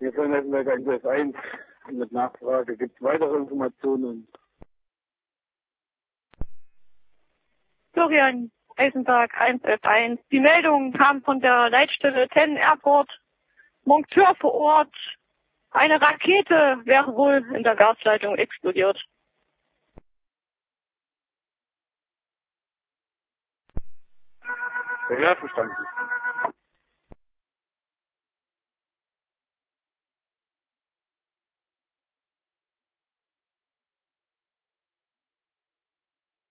Hier von Nettenberg 1 mit Nachfrage. Gibt es weitere Informationen? Florian Eisenberg 111. Die Meldung kam von der Leitstelle 10 Airport. Monteur vor Ort. Eine Rakete wäre wohl in der Gasleitung explodiert. Ja, verstanden.